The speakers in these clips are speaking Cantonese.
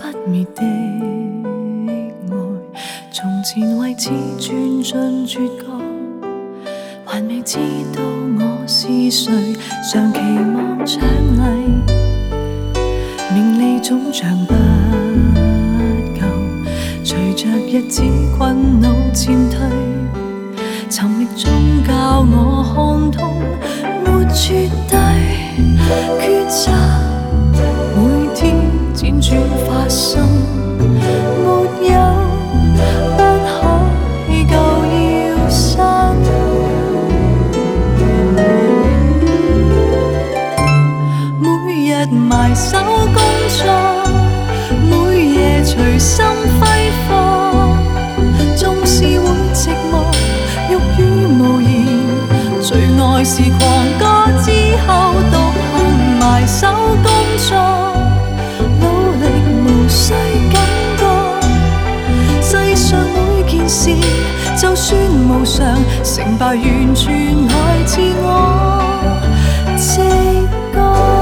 不灭的愛，從前為此鑽進絕角，還未知道我是誰，尚期望獎勵，名利總像不夠，隨着日子困惱漸退，尋覓中教我看通，沒絕對抉擇，每天輾轉發生，沒有不可以舊要新。每日埋首工作，每夜隨心揮霍，縱是會寂寞，欲語無言，最愛是狂歌之後獨行，埋首工作，努力無需感覺，世上每件事就算無常，成敗完全來自我直覺。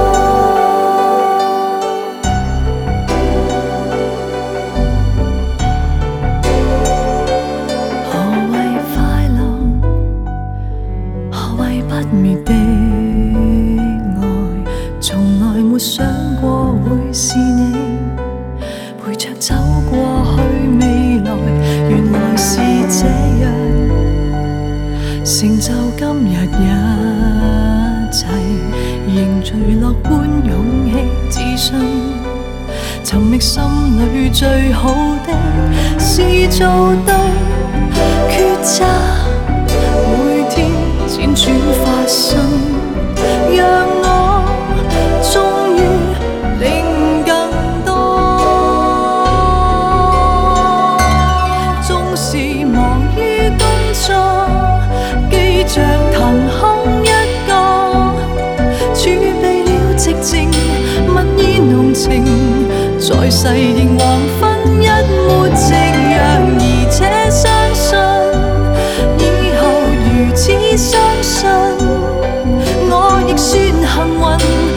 不滅的愛，從來沒想過會是你，陪着走過去未來，原來是這樣，成就今日一切，凝聚樂觀勇氣自信，尋覓心裏最好的是做對抉擇，每天輾轉發生，讓我終於領更多。縱是忙於工作，記着騰空一角，儲備了寂靜，蜜意濃情，在誓言黃昏一抹夕陽，而且相信以後如此相信，我亦算幸運。